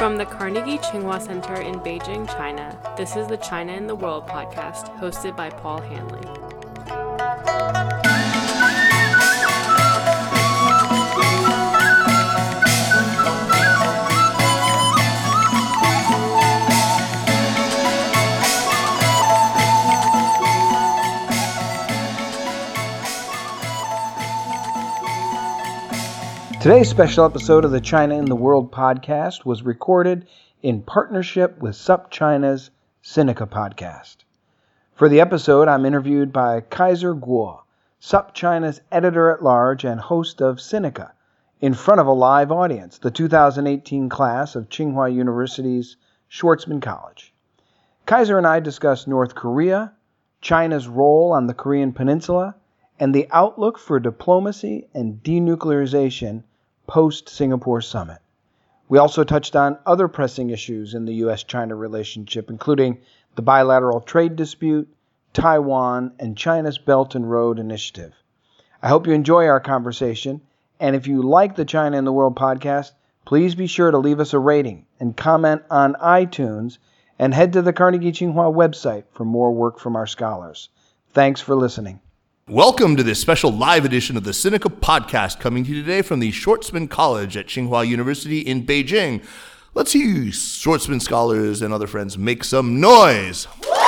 From the Carnegie Tsinghua Center in Beijing, China, this is the China in the World podcast, hosted by Paul Hanley. Today's special episode of the China in the World podcast was recorded in partnership with SupChina's Sinica podcast. For the episode, I'm interviewed by Kaiser Kuo, SupChina's editor-at-large and host of Sinica, in front of a live audience, the 2018 class of Tsinghua University's Schwarzman College. Kaiser and I discussed North Korea, China's role on the Korean Peninsula, and the outlook for diplomacy and denuclearization post-Singapore summit. We also touched on other pressing issues in the U.S.-China relationship, including the bilateral trade dispute, Taiwan, and China's Belt and Road Initiative. I hope you enjoy our conversation, and if you like the China in the World podcast, please be sure to leave us a rating and comment on iTunes, and head to the Carnegie Tsinghua website for more work from our scholars. Thanks for listening. Welcome to this special live edition of the Sinica podcast, coming to you today from the Schwarzman College at Tsinghua University in Beijing. Let's see you Schwarzman scholars and other friends make some noise.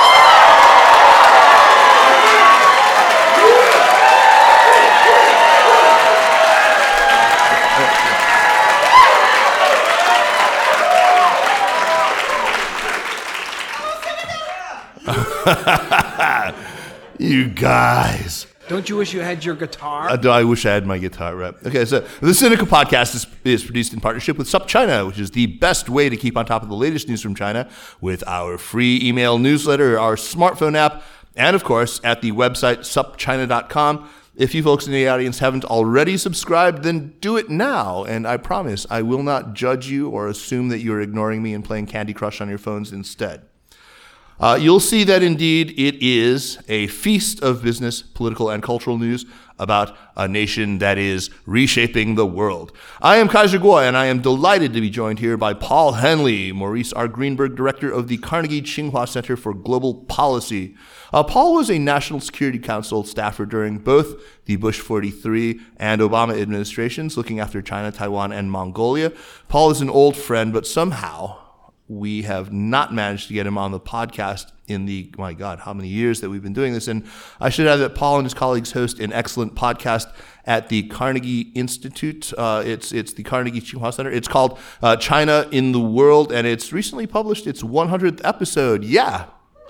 You guys. Don't you wish you had your guitar? I wish I had my guitar, right? Okay, so the Sinica podcast is produced in partnership with SupChina, which is the best way to keep on top of the latest news from China with our free email newsletter, our smartphone app, and of course at the website supchina.com. If you folks in the audience haven't already subscribed, then do it now. And I promise I will not judge you or assume that you're ignoring me and playing Candy Crush on your phones instead. You'll see that indeed it is a feast of business, political, and cultural news about a nation that is reshaping the world. I am Kaiser Kuo, and I am delighted to be joined here by Paul Hanley, Maurice R. Greenberg, director of the Carnegie Tsinghua Center for Global Policy. Paul was a National Security Council staffer during both the Bush 43 and Obama administrations, looking after China, Taiwan, and Mongolia. Paul is an old friend, but somehow we have not managed to get him on the podcast in the, my God, how many years that we've been doing this. And I should add that Paul and his colleagues host an excellent podcast at the Carnegie Institute. It's the Carnegie Tsinghua Center. It's called China in the World, and it's recently published its 100th episode. Yeah.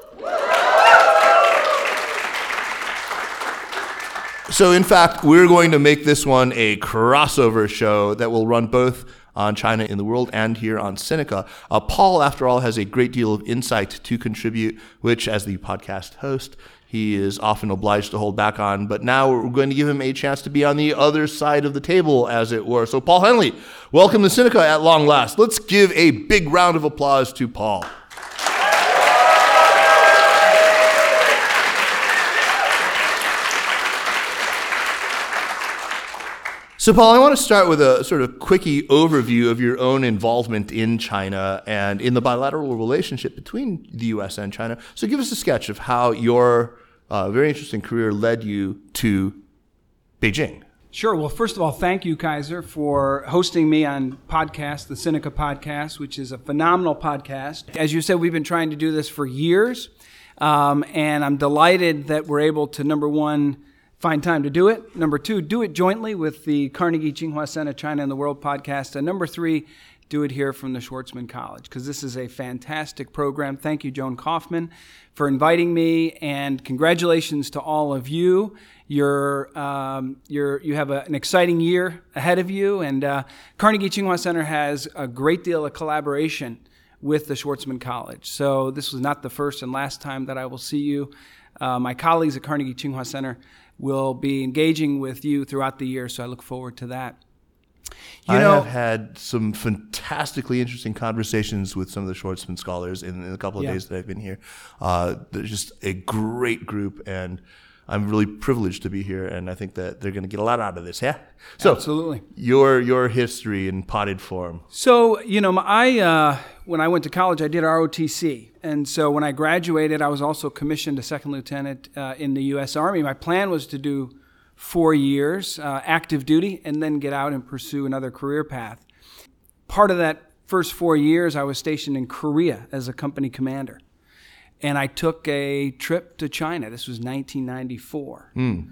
So in fact, we're going to make this one a crossover show that will run both on China in the World and here on Sinica. Paul, after all, has a great deal of insight to contribute, which, as the podcast host, he is often obliged to hold back on. But now we're going to give him a chance to be on the other side of the table, as it were. So, Paul Hanley, welcome to Sinica at long last. Let's give a big round of applause to Paul. So, Paul, I want to start with a sort of quickie overview of your own involvement in China and in the bilateral relationship between the U.S. and China. So give us a sketch of how your very interesting career led you to Beijing. Sure. Well, first of all, thank you, Kaiser, for hosting me on podcast, the Sinica podcast, which is a phenomenal podcast. As you said, we've been trying to do this for years, and I'm delighted that we're able to, number one, find time to do it. Number two, do it jointly with the Carnegie Tsinghua Center China in the World podcast. And number three, do it here from the Schwarzman College, because this is a fantastic program. Thank you, Joan Kaufman, for inviting me, and congratulations to all of you. You have an exciting year ahead of you, and Carnegie Tsinghua Center has a great deal of collaboration with the Schwarzman College. So this was not the first and last time that I will see you. My colleagues at Carnegie Tsinghua Center will be engaging with you throughout the year, so I look forward to that. I have had some fantastically interesting conversations with some of the Schwarzman scholars in the couple of days that I've been here. They're just a great group, and I'm really privileged to be here, and I think that they're going to get a lot out of this. Yeah. So Absolutely. Your history in potted form. So, when I went to college, I did ROTC. And so when I graduated, I was also commissioned a second lieutenant in the U.S. Army. My plan was to do 4 years active duty and then get out and pursue another career path. Part of that first 4 years, I was stationed in Korea as a company commander. And I took a trip to China. This was 1994.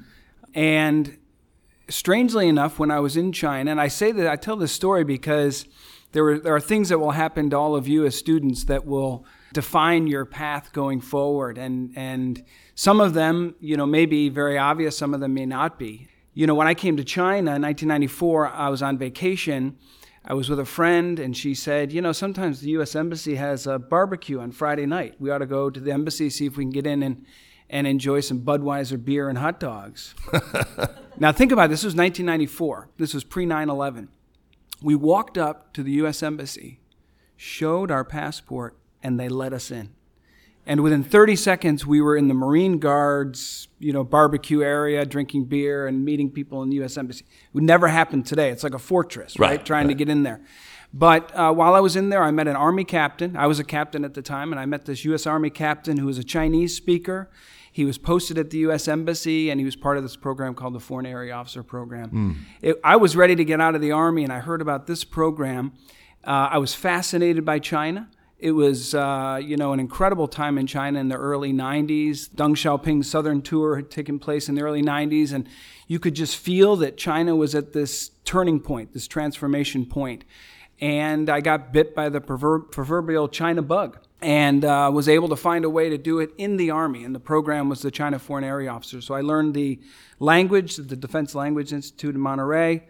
And strangely enough, when I was in China, and I tell this story because there are things that will happen to all of you as students that will define your path going forward. And some of them, may be very obvious. Some of them may not be. When I came to China in 1994, I was on vacation. I was with a friend, and she said, sometimes the U.S. Embassy has a barbecue on Friday night. We ought to go to the embassy, see if we can get in and enjoy some Budweiser beer and hot dogs. Now, think about it. This was 1994. This was pre-9/11. We walked up to the U.S. Embassy, showed our passport, and they let us in. And within 30 seconds, we were in the Marine Guards, barbecue area, drinking beer and meeting people in the U.S. Embassy. It would never happen today. It's like a fortress, right? Trying to get in there. But while I was in there, I met an Army captain. I was a captain at the time, and I met this U.S. Army captain who was a Chinese speaker. He was posted at the U.S. Embassy, and he was part of this program called the Foreign Area Officer Program. I was ready to get out of the Army, and I heard about this program. I was fascinated by China. It was, an incredible time in China in the early 90s. Deng Xiaoping's Southern Tour had taken place in the early 90s, and you could just feel that China was at this turning point, this transformation point. And I got bit by the proverbial China bug and was able to find a way to do it in the Army. And the program was the China Foreign Area Officer. So I learned the language at the Defense Language Institute in Monterey.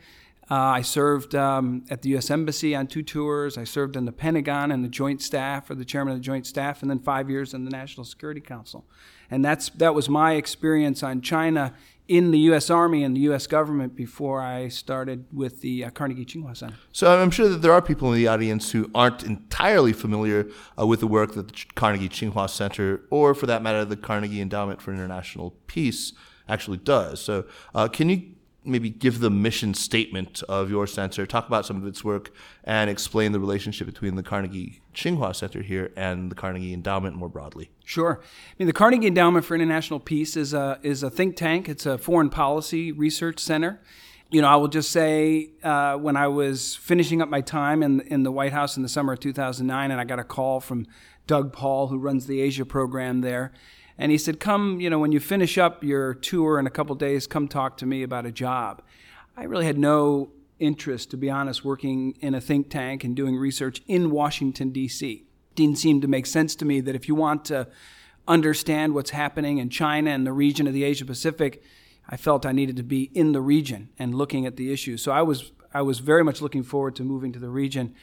I served at the U.S. Embassy on 2 tours. I served in the Pentagon and the Joint Staff, or the Chairman of the Joint Staff, and then 5 years in the National Security Council. And that was my experience on China in the U.S. Army and the U.S. government before I started with the Carnegie Tsinghua Center. So I'm sure that there are people in the audience who aren't entirely familiar with the work that the Carnegie Tsinghua Center, or for that matter, the Carnegie Endowment for International Peace, actually does. So can you maybe give the mission statement of your center, talk about some of its work, and explain the relationship between the Carnegie Tsinghua Center here and the Carnegie Endowment more broadly? Sure. The Carnegie Endowment for International Peace is a think tank. It's a foreign policy research center. I will just say when I was finishing up my time in the White House in the summer of 2009, and I got a call from Doug Paul, who runs the Asia program there. And he said, come, when you finish up your tour in a couple days, come talk to me about a job. I really had no interest, to be honest, working in a think tank and doing research in Washington, D.C. Didn't seem to make sense to me that if you want to understand what's happening in China and the region of the Asia Pacific, I felt I needed to be in the region and looking at the issues. So I was very much looking forward to moving to the region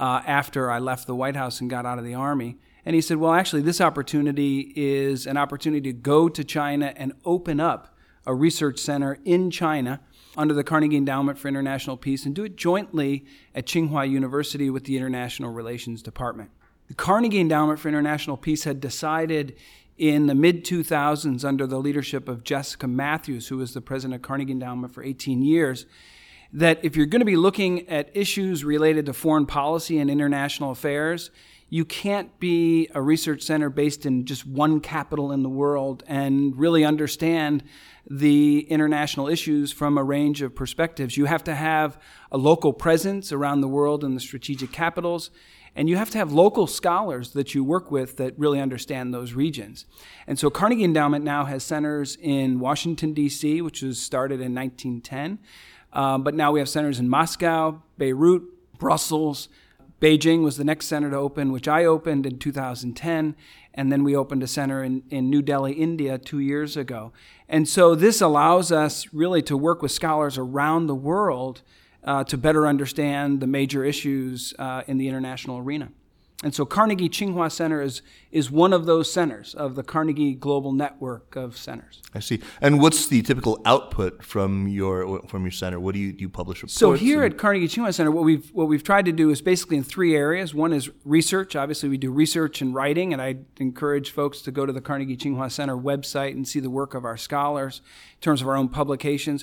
after I left the White House and got out of the Army. And he said, well, actually, this opportunity is an opportunity to go to China and open up a research center in China under the Carnegie Endowment for International Peace and do it jointly at Tsinghua University with the International Relations Department. The Carnegie Endowment for International Peace had decided in the mid-2000s under the leadership of Jessica Matthews, who was the president of Carnegie Endowment for 18 years, that if you're going to be looking at issues related to foreign policy and international affairs, you can't be a research center based in just one capital in the world and really understand the international issues from a range of perspectives. You have to have a local presence around the world in the strategic capitals, and you have to have local scholars that you work with that really understand those regions. And so Carnegie Endowment now has centers in Washington, D.C., which was started in 1910, but now we have centers in Moscow, Beirut, Brussels. Beijing was the next center to open, which I opened in 2010, and then we opened a center in New Delhi, India 2 years ago. And so this allows us really to work with scholars around the world to better understand the major issues in the international arena. And so Carnegie Tsinghua Center is one of those centers of the Carnegie Global Network of centers. I see. And what's the typical output from your center? What do you publish reports? So here at Carnegie Tsinghua Center, what we've tried to do is basically in three areas. One is research. Obviously, we do research and writing, and I encourage folks to go to the Carnegie Tsinghua Center website and see the work of our scholars in terms of our own publications.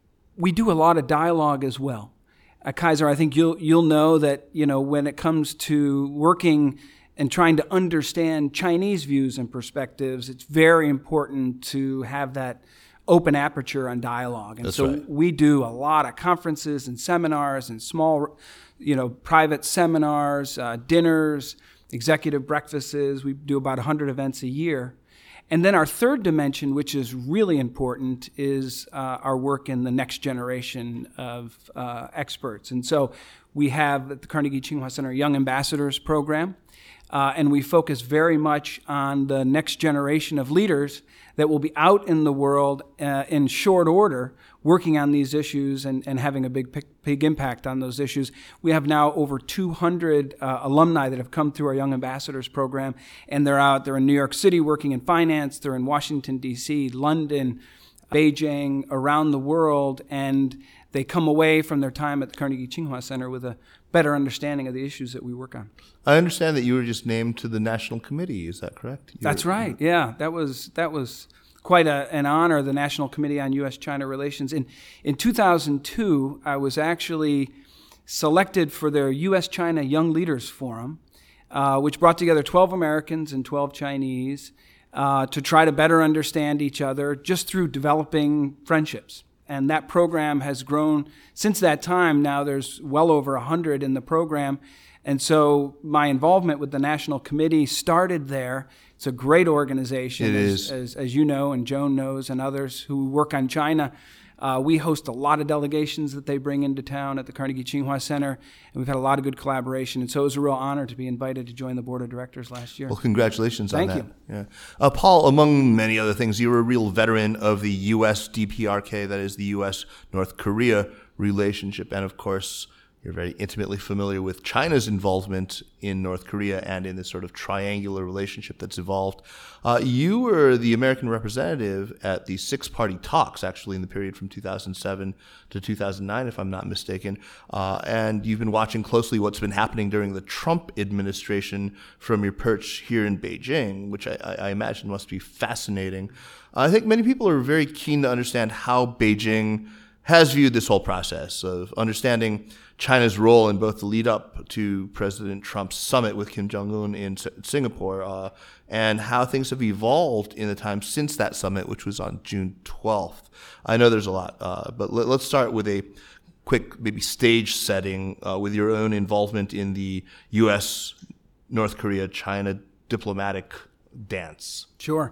We do a lot of dialogue as well. Kaiser, I think you'll know that, when it comes to working and trying to understand Chinese views and perspectives, it's very important to have that open aperture on dialogue. And That's so right. we do a lot of conferences and seminars and small, private seminars, dinners, executive breakfasts. We do about 100 events a year. And then our third dimension, which is really important, is our work in the next generation of experts. And so we have at the Carnegie Tsinghua Center a Young Ambassadors program, and we focus very much on the next generation of leaders that will be out in the world in short order working on these issues and having a big impact on those issues. We have now over 200 alumni that have come through our Young Ambassadors program, and they're in New York City working in finance, they're in Washington, D.C., London, Beijing, around the world, and they come away from their time at the Carnegie Tsinghua Center with a better understanding of the issues that we work on. I understand that you were just named to the National Committee. Is that correct? That's right. Yeah, that was quite an honor, the National Committee on U.S.-China Relations. In 2002, I was actually selected for their U.S.-China Young Leaders Forum, which brought together 12 Americans and 12 Chinese to try to better understand each other just through developing friendships. And that program has grown since that time. Now there's well over 100 in the program. And so my involvement with the National Committee started there. It's a great organization, It is. As you know, and Joan knows, and others who work on China. We host a lot of delegations that they bring into town at the Carnegie Tsinghua Center, and we've had a lot of good collaboration. And so it was a real honor to be invited to join the board of directors last year. Well, congratulations on that. Thank you. Yeah. Paul, among many other things, you're a real veteran of the U.S. DPRK, that is the U.S.-North Korea relationship, and of course, you're very intimately familiar with China's involvement in North Korea and in this sort of triangular relationship that's evolved. You were the American representative at the six-party talks, actually, in the period from 2007 to 2009, if I'm not mistaken. And you've been watching closely what's been happening during the Trump administration from your perch here in Beijing, which I imagine must be fascinating. I think many people are very keen to understand how Beijing has viewed this whole process of understanding China's role in both the lead up to President Trump's summit with Kim Jong-un in Singapore and how things have evolved in the time since that summit, which was on June 12th. I know there's a lot, but let's start with a quick maybe stage setting with your own involvement in the U.S., North Korea, China diplomatic dance. Sure.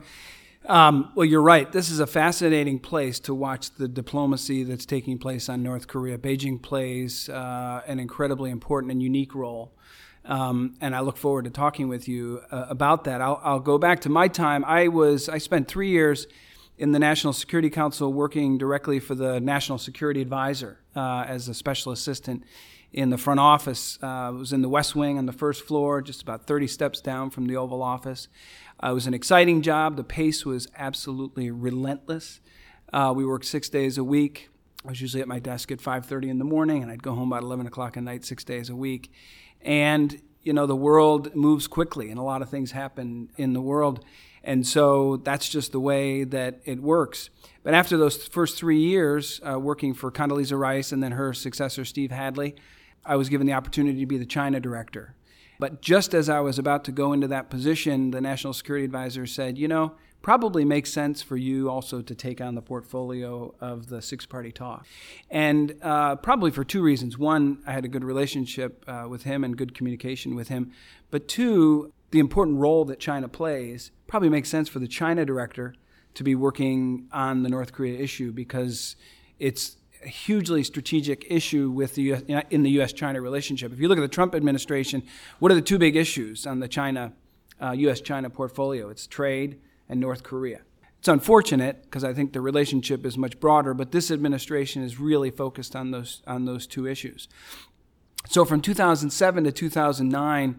Well, you're right. This is a fascinating place to watch the diplomacy that's taking place on North Korea. Beijing plays an incredibly important and unique role, and I look forward to talking with you about that. I'll go back to my time. I spent 3 years in the National Security Council working directly for the National Security Advisor as a special assistant in the front office. I was in the West Wing on the first floor, just about 30 steps down from the Oval Office. It was an exciting job. The pace was absolutely relentless. We worked 6 days a week. I was usually at my desk at 5:30 in the morning, and I'd go home about 11 o'clock at night, 6 days a week. And, the world moves quickly, and a lot of things happen in the world. And so that's just the way that it works. But after those first 3 years working for Condoleezza Rice and then her successor, Steve Hadley, I was given the opportunity to be the China director. But just as I was about to go into that position, the National Security Advisor said, probably makes sense for you also to take on the portfolio of the six-party talk. And probably for two reasons. One, I had a good relationship with him and good communication with him. But two, the important role that China plays probably makes sense for the China director to be working on the North Korea issue because it's a hugely strategic issue with the in the U.S.-China relationship. If you look at the Trump administration, what are the two big issues on the U.S.-China portfolio? It's trade and North Korea. It's unfortunate because I think the relationship is much broader, but this administration is really focused on those two issues. So from 2007 to 2009,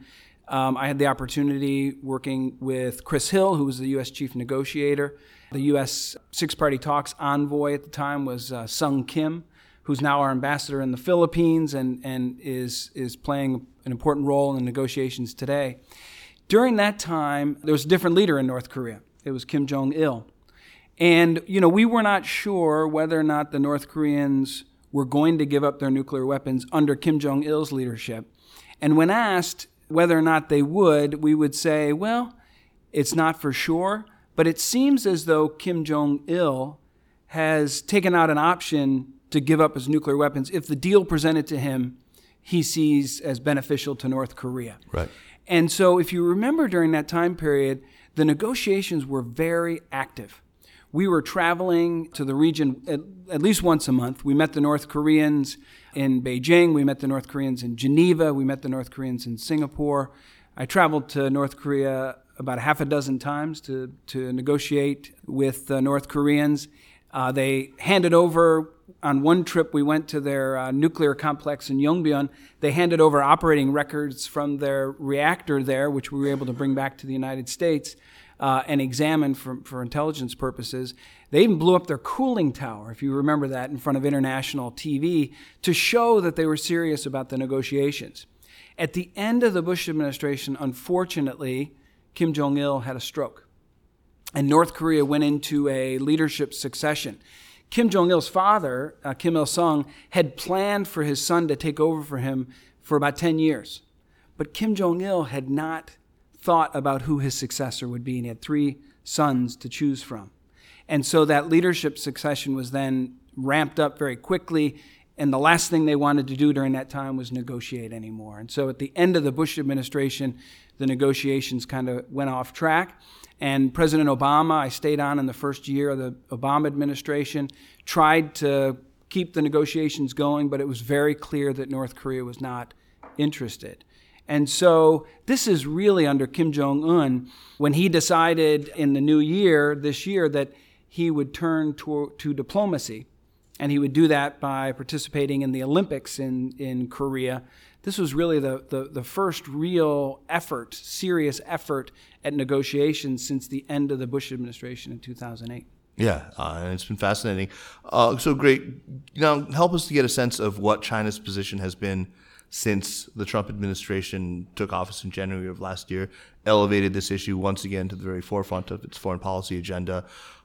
I had the opportunity working with Chris Hill, who was the U.S. chief negotiator. The U.S. six-party talks envoy at the time was Sung Kim, who's now our ambassador in the Philippines and is playing an important role in the negotiations today. During that time, there was a different leader in North Korea. It was Kim Jong-il. And, we were not sure whether or not the North Koreans were going to give up their nuclear weapons under Kim Jong-il's leadership. And when asked whether or not they would, we would say, well, it's not for sure, but it seems as though Kim Jong-il has taken out an option to give up his nuclear weapons if the deal presented to him he sees as beneficial to North Korea. Right. And so if you remember during that time period, the negotiations were very active. We were traveling to the region at least once a month. We met the North Koreans in Beijing. We met the North Koreans in Geneva. We met the North Koreans in Singapore. I traveled to North Korea about a half a dozen times to negotiate with the North Koreans. They handed over, on one trip we went to their nuclear complex in Yongbyon. They handed over operating records from their reactor there, which we were able to bring back to the United States and examine for intelligence purposes. They even blew up their cooling tower, if you remember that, in front of international TV to show that they were serious about the negotiations. At the end of the Bush administration, unfortunately, Kim Jong-il had a stroke, and North Korea went into a leadership succession. Kim Jong-il's father, Kim Il-sung, had planned for his son to take over for him for about 10 years. But Kim Jong-il had not thought about who his successor would be, and he had 3 sons to choose from. And so that leadership succession was then ramped up very quickly, and the last thing they wanted to do during that time was negotiate anymore. And so at the end of the Bush administration, the negotiations kind of went off track. And President Obama, I stayed on in the first year of the Obama administration, tried to keep the negotiations going, but it was very clear that North Korea was not interested. And so this is really under Kim Jong-un when he decided in the new year, this year, that he would turn to diplomacy. And he would do that by participating in the Olympics in Korea. This was really the first real effort, serious effort at negotiations since the end of the Bush administration in 2008. Yeah, and it's been fascinating. So great. Now, help us to get a sense of what China's position has been since the Trump administration took office in January of last year, elevated this issue once again to the very forefront of its foreign policy agenda.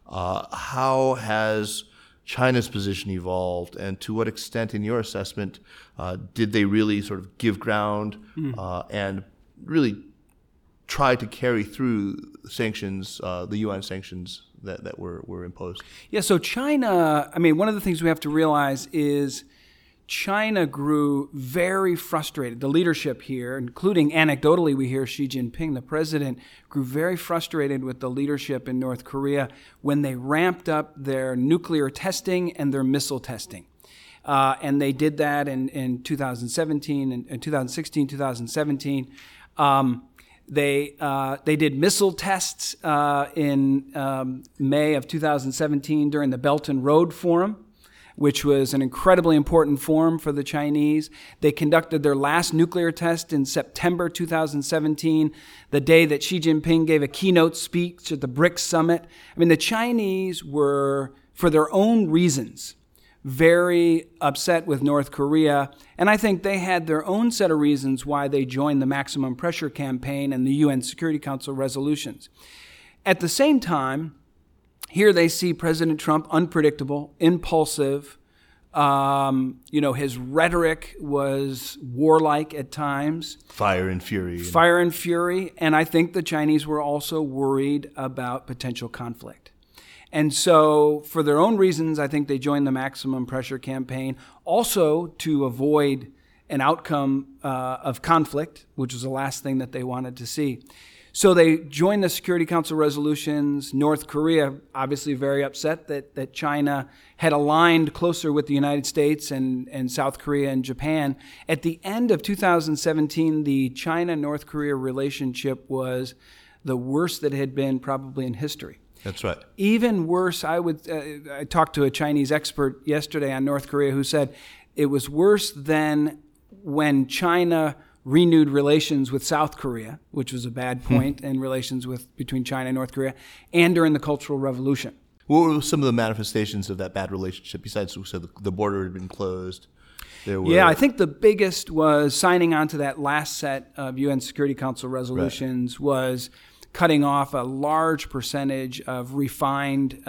How has China's position evolved, and to what extent, in your assessment, did they really sort of give ground and really try to carry through sanctions, the UN sanctions that were imposed? Yeah, so China, one of the things we have to realize is China grew very frustrated. The leadership here, including anecdotally, we hear Xi Jinping, the president, grew very frustrated with the leadership in North Korea when they ramped up their nuclear testing and their missile testing. And they did that in 2017 and 2016, 2017. They did missile tests in May of 2017 during the Belt and Road Forum, which was an incredibly important forum for the Chinese. They conducted their last nuclear test in September 2017, the day that Xi Jinping gave a keynote speech at the BRICS summit. The Chinese were, for their own reasons, very upset with North Korea, and I think they had their own set of reasons why they joined the maximum pressure campaign and the UN Security Council resolutions. At the same time, here they see President Trump unpredictable, impulsive. His rhetoric was warlike at times. Fire and fury. And I think the Chinese were also worried about potential conflict. And so for their own reasons, I think they joined the maximum pressure campaign, also to avoid an outcome of conflict, which was the last thing that they wanted to see. So they joined the Security Council resolutions. North Korea, obviously very upset that China had aligned closer with the United States and South Korea and Japan. At the end of 2017, the China-North Korea relationship was the worst that it had been probably in history. That's right. Even worse, I talked to a Chinese expert yesterday on North Korea who said it was worse than when China renewed relations with South Korea, which was a bad point in relations between China and North Korea, and during the Cultural Revolution. What were some of the manifestations of that bad relationship besides the border had been closed? Yeah, I think the biggest was signing on to that last set of UN Security Council resolutions, was cutting off a large percentage of refined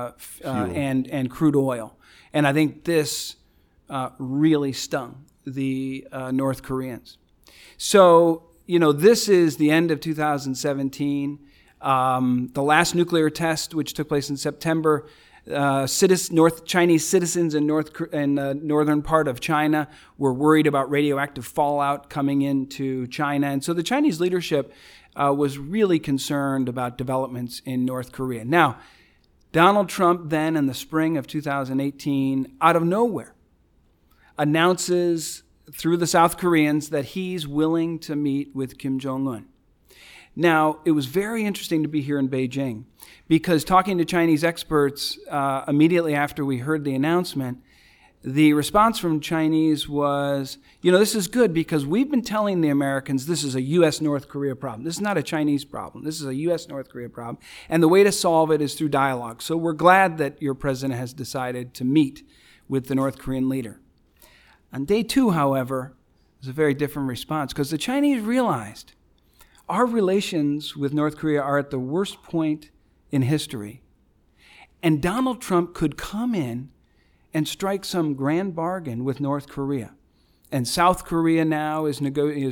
and crude oil. And I think this really stung the North Koreans. So, this is the end of 2017. The last nuclear test, which took place in September, Chinese citizens in the northern part of China were worried about radioactive fallout coming into China. And so the Chinese leadership was really concerned about developments in North Korea. Now, Donald Trump then, in the spring of 2018, out of nowhere, announces through the South Koreans that he's willing to meet with Kim Jong-un. Now, it was very interesting to be here in Beijing, because talking to Chinese experts immediately after we heard the announcement, the response from Chinese was, this is good because we've been telling the Americans this is a U.S.-North Korea problem. This is not a Chinese problem. This is a U.S.-North Korea problem. And the way to solve it is through dialogue. So we're glad that your president has decided to meet with the North Korean leader. On day 2, however, was a very different response, because the Chinese realized our relations with North Korea are at the worst point in history. And Donald Trump could come in and strike some grand bargain with North Korea. And South Korea now is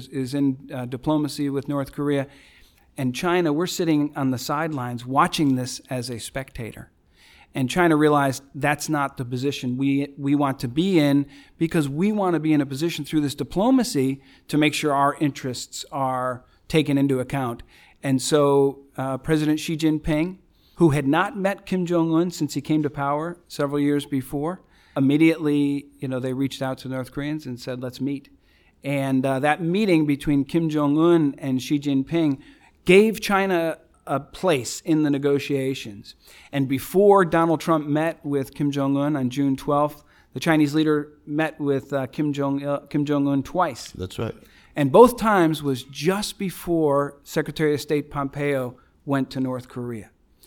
in diplomacy with North Korea. And China, we're sitting on the sidelines watching this as a spectator. And China realized that's not the position we want to be in, because we want to be in a position through this diplomacy to make sure our interests are taken into account. And so President Xi Jinping, who had not met Kim Jong-un since he came to power several years before, immediately, they reached out to North Koreans and said, let's meet. And that meeting between Kim Jong-un and Xi Jinping gave China a place in the negotiations. And before Donald Trump met with Kim Jong-un on June 12th, the Chinese leader met with Kim Jong-un twice. That's right. And both times was just before Secretary of State Pompeo went to North Korea.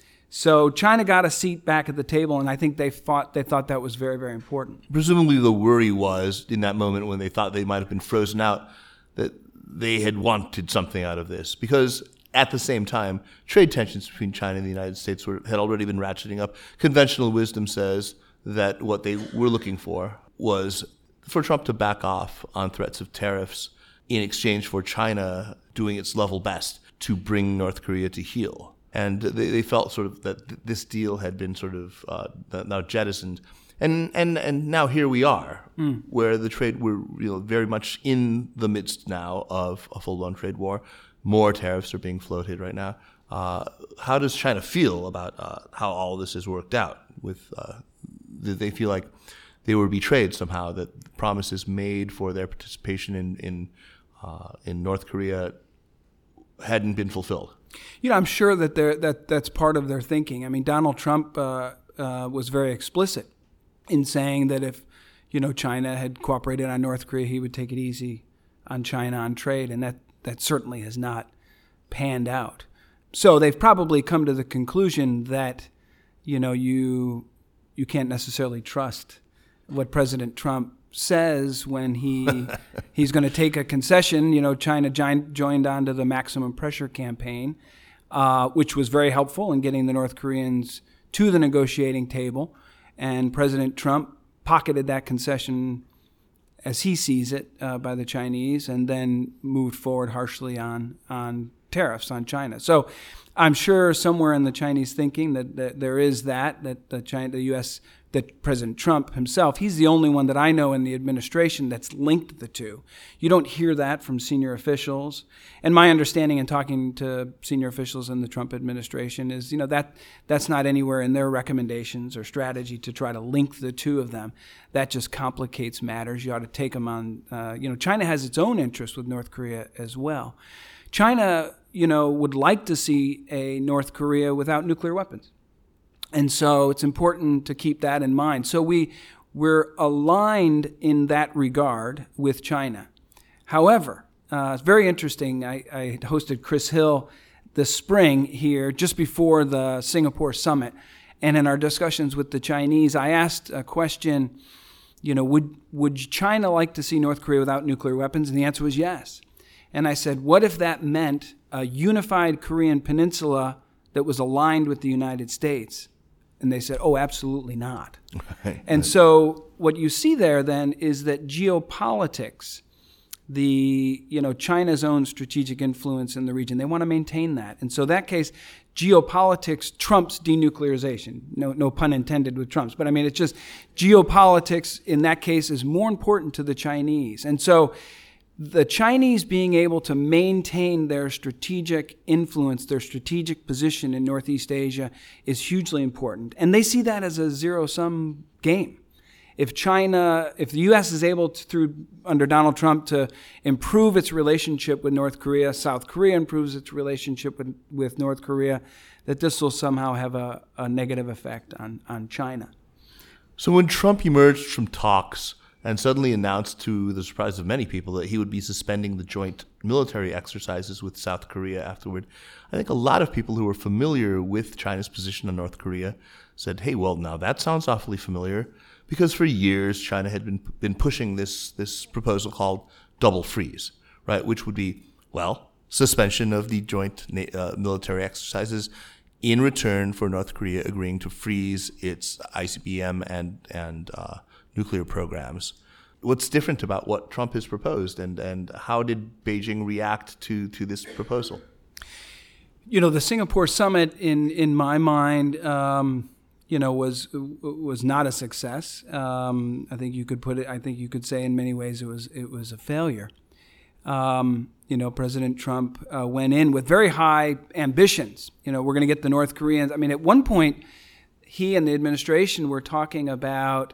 So China got a seat back at the table, and I think they thought that was very, very important. Presumably the worry was, in that moment when they thought they might have been frozen out, that they had wanted something out of this. Because at the same time, trade tensions between China and the United States had already been ratcheting up. Conventional wisdom says that what they were looking for was for Trump to back off on threats of tariffs in exchange for China doing its level best to bring North Korea to heel. And they felt sort of that this deal had been sort of now jettisoned. And now here we are, where the trade, we're very much in the midst now of a full-blown trade war. More tariffs are being floated right now. How does China feel about how all this has worked out? Did they feel like they were betrayed somehow, that promises made for their participation in North Korea hadn't been fulfilled? I'm sure that that's part of their thinking. I mean, Donald Trump was very explicit in saying that if China had cooperated on North Korea, he would take it easy on China on trade, and that certainly has not panned out. So they've probably come to the conclusion that you can't necessarily trust what President Trump says when he's going to take a concession. China joined onto the maximum pressure campaign, which was very helpful in getting the North Koreans to the negotiating table. And President Trump pocketed that concession as he sees it by the Chinese, and then moved forward harshly on tariffs on China. So I'm sure somewhere in the Chinese thinking that there is that the U.S., that President Trump himself, he's the only one that I know in the administration that's linked the two. You don't hear that from senior officials. And my understanding in talking to senior officials in the Trump administration is, that's not anywhere in their recommendations or strategy to try to link the two of them. That just complicates matters. You ought to take them on, China has its own interest with North Korea as well. China, would like to see a North Korea without nuclear weapons. And so it's important to keep that in mind. So we're aligned in that regard with China. However, It's very interesting. I hosted Chris Hill this spring here just before the Singapore summit. And in our discussions with the Chinese, I asked a question, would China like to see North Korea without nuclear weapons? And the answer was yes. And I said, what if that meant a unified Korean peninsula that was aligned with the United States? And they said, oh, absolutely not. And so what you see there then is that geopolitics, China's own strategic influence in the region, they want to maintain that. And so in that case, geopolitics trumps denuclearization. No pun intended with Trumps. But I mean, it's just geopolitics in that case is more important to the Chinese. And so the Chinese being able to maintain their strategic influence, their strategic position in Northeast Asia is hugely important. And they see that as a zero-sum game. If the U.S. is able to, under Donald Trump, to improve its relationship with North Korea, South Korea improves its relationship with North Korea, that this will somehow have a negative effect on China. So when Trump emerged from talks and suddenly announced, to the surprise of many people, that he would be suspending the joint military exercises with South Korea afterward, I think a lot of people who were familiar with China's position on North Korea said, hey, well, now that sounds awfully familiar, because for years China had been pushing this proposal called double freeze, right, which would be, well, suspension of the joint military exercises in return for North Korea agreeing to freeze its ICBM and nuclear programs. What's different about what Trump has proposed, and how did Beijing react to this proposal? The Singapore summit, in my mind, was not a success. I think you could say in many ways it was a failure. President Trump went in with very high ambitions. We're going to get the North Koreans. I mean, at one point, he and the administration were talking about,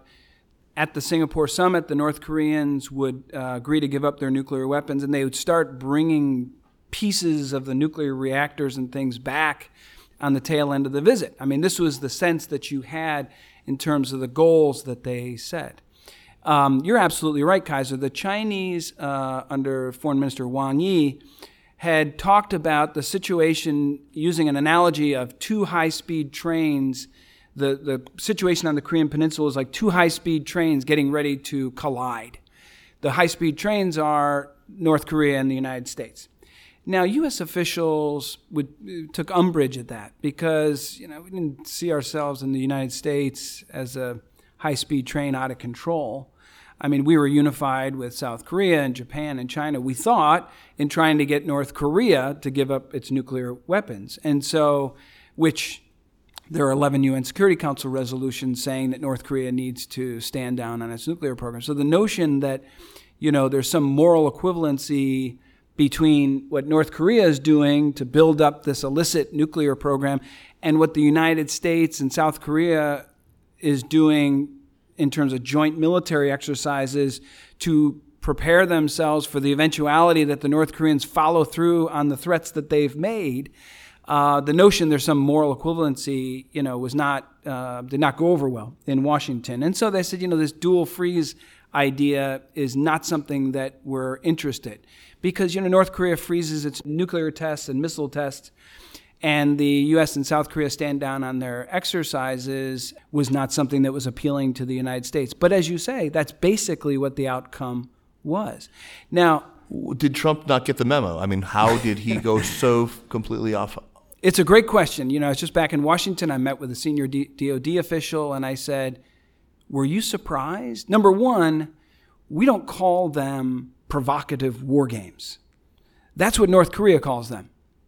at the Singapore summit, the North Koreans would agree to give up their nuclear weapons, and they would start bringing pieces of the nuclear reactors and things back on the tail end of the visit. I mean, this was the sense that you had in terms of the goals that they set. You're absolutely right, Kaiser. The Chinese, under Foreign Minister Wang Yi, had talked about the situation using an analogy of two high-speed trains. The situation on the Korean Peninsula is like two high-speed trains getting ready to collide. The high-speed trains are North Korea and the United States. Now, U.S. officials took umbrage at that because we didn't see ourselves in the United States as a high-speed train out of control. I mean, we were unified with South Korea and Japan and China, we thought, in trying to get North Korea to give up its nuclear weapons. And so, which there are 11 UN Security Council resolutions saying that North Korea needs to stand down on its nuclear program. So the notion that, there's some moral equivalency between what North Korea is doing to build up this illicit nuclear program and what the United States and South Korea is doing in terms of joint military exercises to prepare themselves for the eventuality that the North Koreans follow through on the threats that they've made. The notion there's some moral equivalency, was not did not go over well in Washington. And so they said, this dual freeze idea is not something that we're interested, because North Korea freezes its nuclear tests and missile tests, and the U.S. and South Korea stand down on their exercises was not something that was appealing to the United States. But as you say, that's basically what the outcome was. Now, did Trump not get the memo? I mean, how did he go so completely off? It's a great question. It's just back in Washington, I met with a senior DOD official, and I said, were you surprised? Number one, we don't call them provocative war games. That's what North Korea calls them.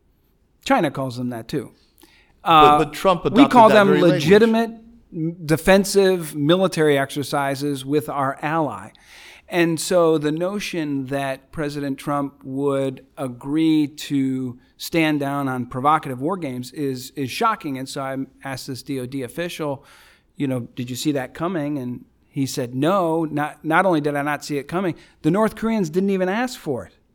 China calls them that too. But Trump adopted we call that them very legitimate language. Defensive military exercises with our ally. And so the notion that President Trump would agree to stand down on provocative war games is shocking. And so I asked this DOD official, did you see that coming? And he said, no, not only did I not see it coming, the North Koreans didn't even ask for it.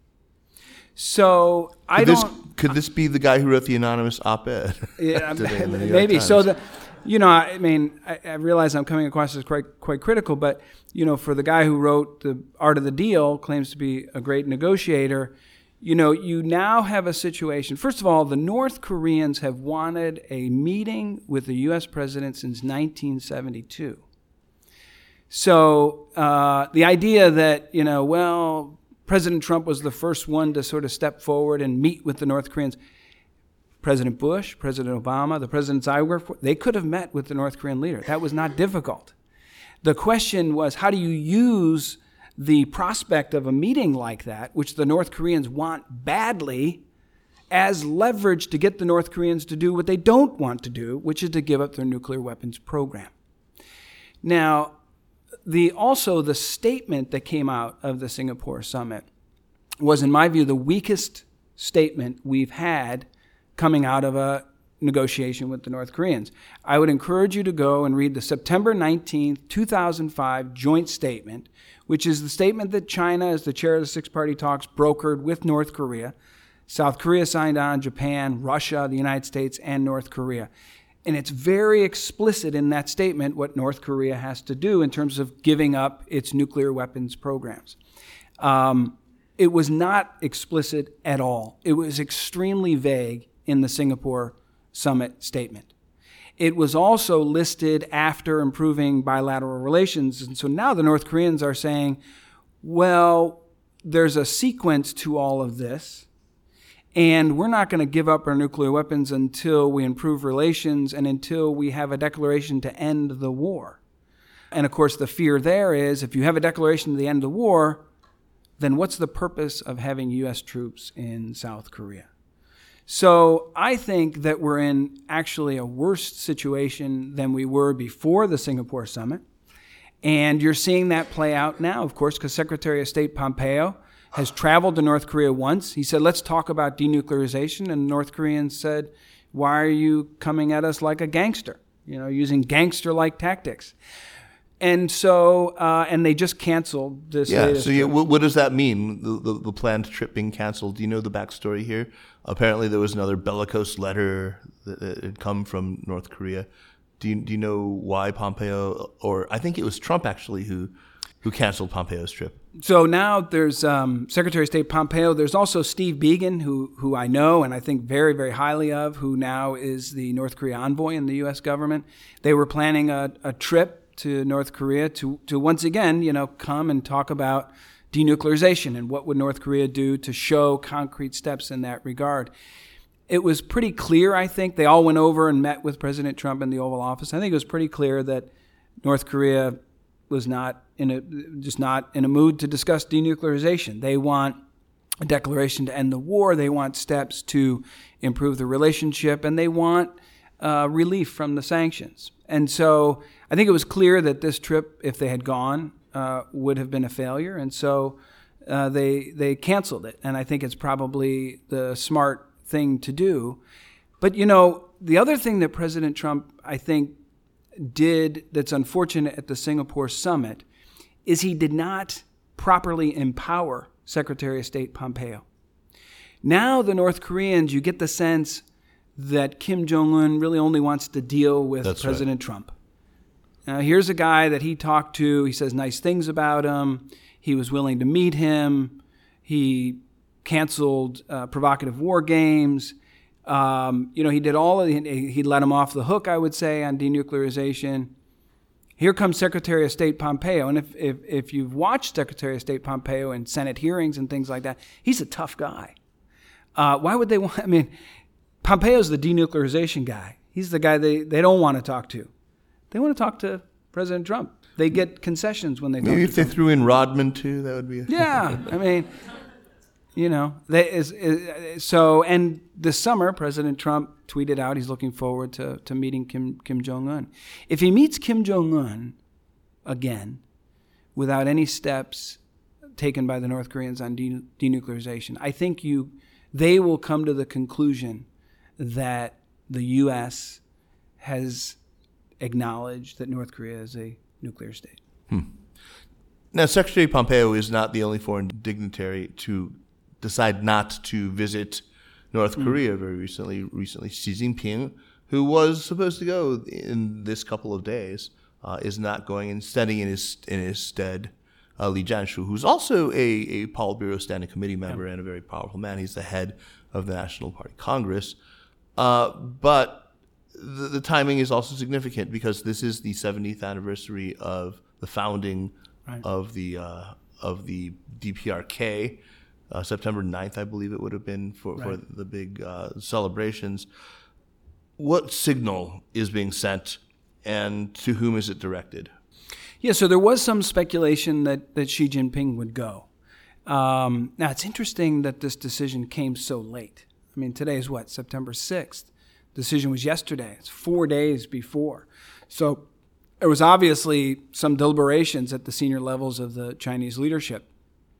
So Could this be the guy who wrote the anonymous op-ed? Yeah, today in the New York maybe. Times? So I realize I'm coming across as quite critical, but, for the guy who wrote The Art of the Deal, claims to be a great negotiator, you now have a situation. First of all, the North Koreans have wanted a meeting with the U.S. president since 1972. So the idea that, President Trump was the first one to sort of step forward and meet with the North Koreans. President Bush, President Obama, the presidents I worked for, they could have met with the North Korean leader. That was not difficult. The question was, how do you use the prospect of a meeting like that, which the North Koreans want badly, as leverage to get the North Koreans to do what they don't want to do, which is to give up their nuclear weapons program. Now, the statement that came out of the Singapore summit was, in my view, the weakest statement we've had coming out of a negotiation with the North Koreans. I would encourage you to go and read the September 19th, 2005 joint statement, which is the statement that China, as the chair of the six-party talks, brokered with North Korea. South Korea signed on, Japan, Russia, the United States, and North Korea. And it's very explicit in that statement what North Korea has to do in terms of giving up its nuclear weapons programs. It was not explicit at all. It was extremely vague in the Singapore summit statement. It was also listed after improving bilateral relations. And so now the North Koreans are saying, well, there's a sequence to all of this, and we're not going to give up our nuclear weapons until we improve relations and until we have a declaration to end the war. And of course, the fear there is, if you have a declaration to the end of the war, then what's the purpose of having U.S. troops in South Korea? So I think that we're in actually a worse situation than we were before the Singapore summit. And you're seeing that play out now, of course, because Secretary of State Pompeo has traveled to North Korea once. He said, let's talk about denuclearization. And North Koreans said, why are you coming at us like a gangster, using gangster-like tactics? And so, and they just canceled this. Yeah. So, what does that mean? The planned trip being canceled. Do you know the backstory here? Apparently, there was another bellicose letter that had come from North Korea. Do you know why Pompeo, or I think it was Trump actually, who canceled Pompeo's trip? So now there's Secretary of State Pompeo. There's also Steve Biegun, who I know and I think very, very highly of, who now is the North Korea envoy in the U.S. government. They were planning a trip to North Korea to once again, come and talk about denuclearization and what would North Korea do to show concrete steps in that regard. It was pretty clear, I think. They all went over and met with President Trump in the Oval Office. I think it was pretty clear that North Korea was not in a mood to discuss denuclearization. They want a declaration to end the war. They want steps to improve the relationship, and they want relief from the sanctions. And so I think it was clear that this trip, if they had gone, would have been a failure. And so they canceled it. And I think it's probably the smart thing to do. But, the other thing that President Trump, I think, did that's unfortunate at the Singapore summit is he did not properly empower Secretary of State Pompeo. Now the North Koreans, you get the sense that Kim Jong-un really only wants to deal with President Trump. Now, here's a guy that he talked to. He says nice things about him. He was willing to meet him. He canceled provocative war games. He did he let him off the hook, I would say, on denuclearization. Here comes Secretary of State Pompeo. And if you've watched Secretary of State Pompeo in Senate hearings and things like that, he's a tough guy. Why would they want, Pompeo's the denuclearization guy. He's the guy they don't want to talk to. They want to talk to President Trump. They get concessions when they talk to Trump. Maybe if they threw in Rodman too, that would be and this summer, President Trump tweeted out he's looking forward to meeting Kim Jong-un. If he meets Kim Jong-un again without any steps taken by the North Koreans on denuclearization, I think they will come to the conclusion that the U.S. has acknowledged that North Korea is a nuclear state. Now, Secretary Pompeo is not the only foreign dignitary to decide not to visit North Korea very recently. Xi Jinping who was supposed to go in this couple of days, is not going, and standing in his stead, Li Jianshu, who's also a Politburo Standing Committee member and a very powerful man. He's the head of the National Party Congress. But the timing is also significant because this is the 70th anniversary of the founding of the DPRK. September 9th, I believe it would have been for the big celebrations. What signal is being sent, and to whom is it directed? Yeah, so there was some speculation that Xi Jinping would go. Now, it's interesting that this decision came so late. I mean, today is what, September 6th? Decision was yesterday. It's 4 days before. So there was obviously some deliberations at the senior levels of the Chinese leadership.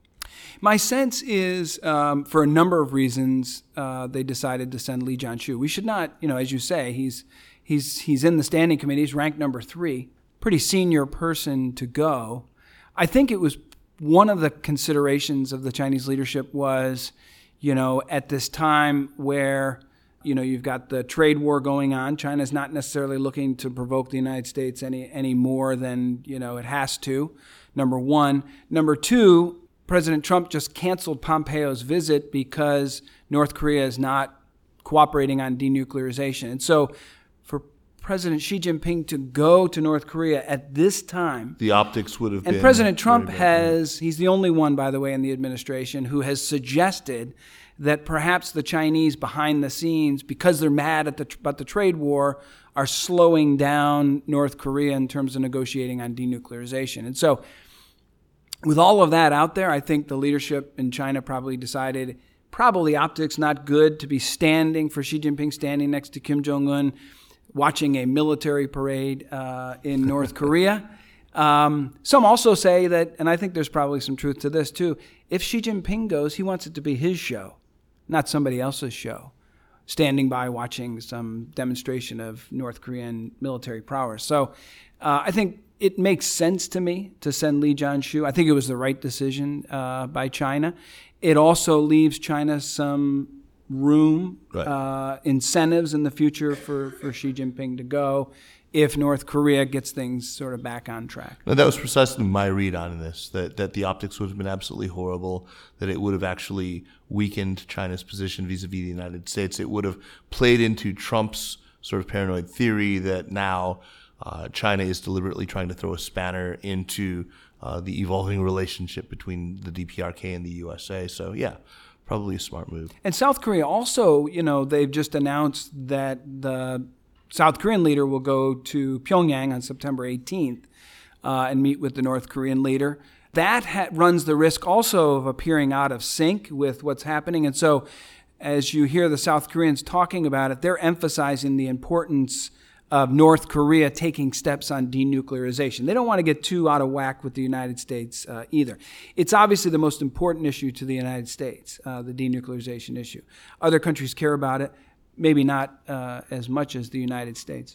My sense is, for a number of reasons, they decided to send Li Jianshu. We should not, as you say, he's in the standing committee. He's ranked number 3. Pretty senior person to go. I think it was one of the considerations of the Chinese leadership was, at this time where, you've got the trade war going on. China's not necessarily looking to provoke the United States any more than, it has to, number one. Number two, President Trump just canceled Pompeo's visit because North Korea is not cooperating on denuclearization. And so for President Xi Jinping to go to North Korea at this time, the optics would have been... And President Trump he's the only one, by the way, in the administration who has suggested that perhaps the Chinese behind the scenes, because they're mad about the trade war, are slowing down North Korea in terms of negotiating on denuclearization. And so with all of that out there, I think the leadership in China probably decided optics not good to be standing for Xi Jinping, standing next to Kim Jong-un, watching a military parade in North Korea. Some also say that, and I think there's probably some truth to this too, if Xi Jinping goes, he wants it to be his show, not somebody else's show, standing by watching some demonstration of North Korean military prowess. So I think it makes sense to me to send Li Jianshu. I think it was the right decision by China. It also leaves China some room, incentives in the future for Xi Jinping to go if North Korea gets things sort of back on track. No, that was precisely my read on this, that the optics would have been absolutely horrible, that it would have actually weakened China's position vis-a-vis the United States. It would have played into Trump's sort of paranoid theory that now China is deliberately trying to throw a spanner into the evolving relationship between the DPRK and the USA. So, yeah, probably a smart move. And South Korea also, they've just announced that the South Korean leader will go to Pyongyang on September 18th and meet with the North Korean leader. That runs the risk also of appearing out of sync with what's happening. And so as you hear the South Koreans talking about it, they're emphasizing the importance of North Korea taking steps on denuclearization. They don't want to get too out of whack with the United States either. It's obviously the most important issue to the United States, the denuclearization issue. Other countries care about it, maybe not as much as the United States.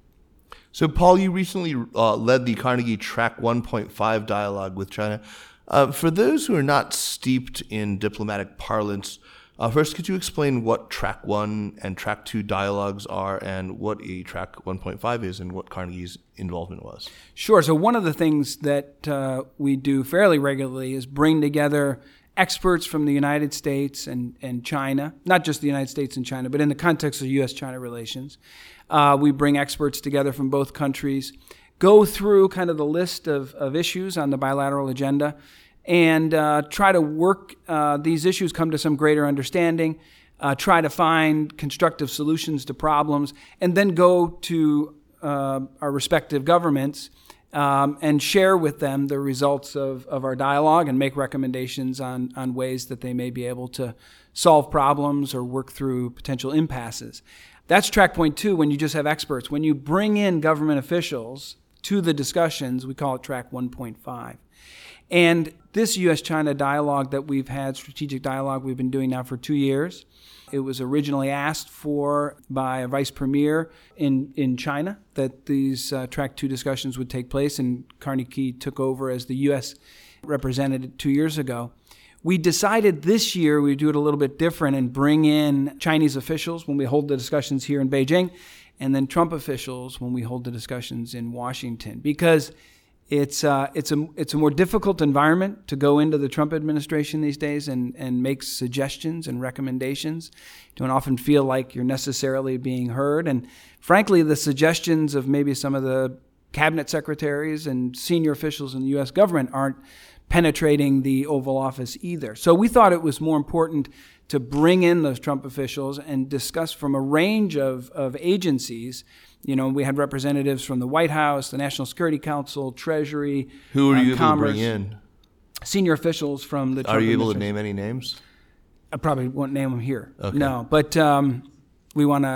So, Paul, you recently led the Carnegie Track 1.5 dialogue with China. For those who are not steeped in diplomatic parlance, first, could you explain what Track 1 and Track 2 dialogues are and what a Track 1.5 is and what Carnegie's involvement was? Sure. So one of the things that we do fairly regularly is bring together experts from the United States and China, not just the United States and China, but in the context of U.S.-China relations. We bring experts together from both countries, go through kind of the list of issues on the bilateral agenda, and try to work these issues, come to some greater understanding, try to find constructive solutions to problems, and then go to our respective governments and share with them the results of our dialogue and make recommendations on ways that they may be able to solve problems or work through potential impasses. That's track point 2 when you just have experts. When you bring in government officials to the discussions, we call it track 1.5. And this U.S.-China dialogue that we've had, strategic dialogue we've been doing now for 2 years, it was originally asked for by a vice premier in China that these track 2 discussions would take place, and Carnegie took over as the U.S. representative 2 years ago. We decided this year we'd do it a little bit different and bring in Chinese officials when we hold the discussions here in Beijing, and then Trump officials when we hold the discussions in Washington, because it's a more difficult environment to go into the Trump administration these days and make suggestions and recommendations. You don't often feel like you're necessarily being heard. And frankly, the suggestions of maybe some of the cabinet secretaries and senior officials in the U.S. government aren't penetrating the Oval Office either. So we thought it was more important to bring in those Trump officials and discuss from a range of agencies. You know, we had representatives from the White House, the National Security Council, Treasury, Who are you able to Commerce, bring in? Senior officials from the Trump Are you able to administration. name any names? I probably won't name them here. Okay. No, but we want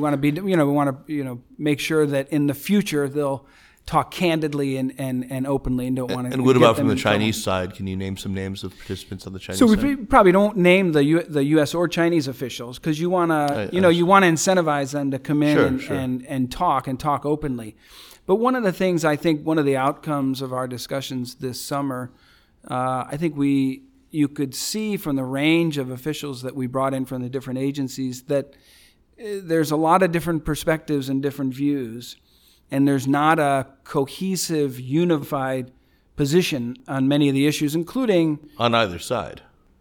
to make sure that in the future they'll talk candidly and openly, and don't want to. And what about from the Chinese side? Can you name some names of participants on the Chinese So side? we probably don't name the U.S. or Chinese officials, because you want to you want to incentivize them to come in and talk openly. But one of the things, I think, one of the outcomes of our discussions this summer, I think you could see from the range of officials that we brought in from the different agencies that there's a lot of different perspectives and different views. And there's not a cohesive, unified position on many of the issues, including on either side.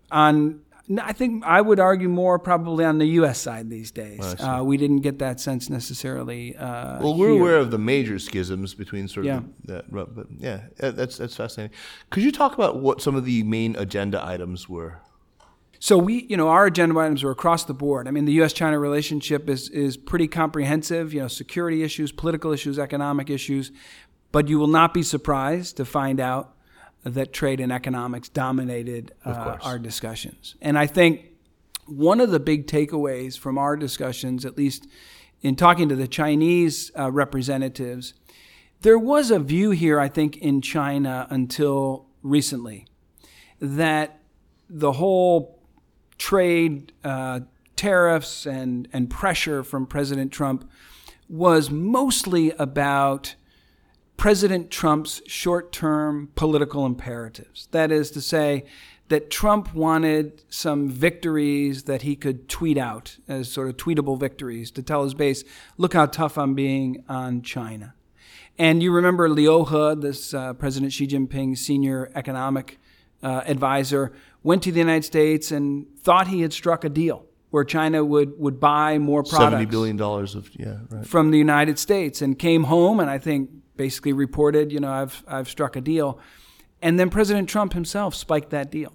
I think I would argue more probably on the U.S. side these days. We didn't get that sense necessarily. Well, we're aware of the major schisms between sort of but that's fascinating. Could you talk about what some of the main agenda items were? So our agenda items are across the board. I mean, the U.S.-China relationship is pretty comprehensive. Security issues, political issues, economic issues. But you will not be surprised to find out that trade and economics dominated our discussions. And I think one of the big takeaways from our discussions, at least in talking to the Chinese representatives, there was a view here, I think, in China until recently, that the whole trade tariffs and pressure from President Trump was mostly about President Trump's short-term political imperatives. That is to say that Trump wanted some victories that he could tweet out as sort of tweetable victories to tell his base, look how tough I'm being on China. And you remember Liu He, this President Xi Jinping's senior economic advisor, went to the United States and thought he had struck a deal where China would buy more products $70 billion from the United States, and came home and I think basically reported, I've struck a deal. And then President Trump himself spiked that deal.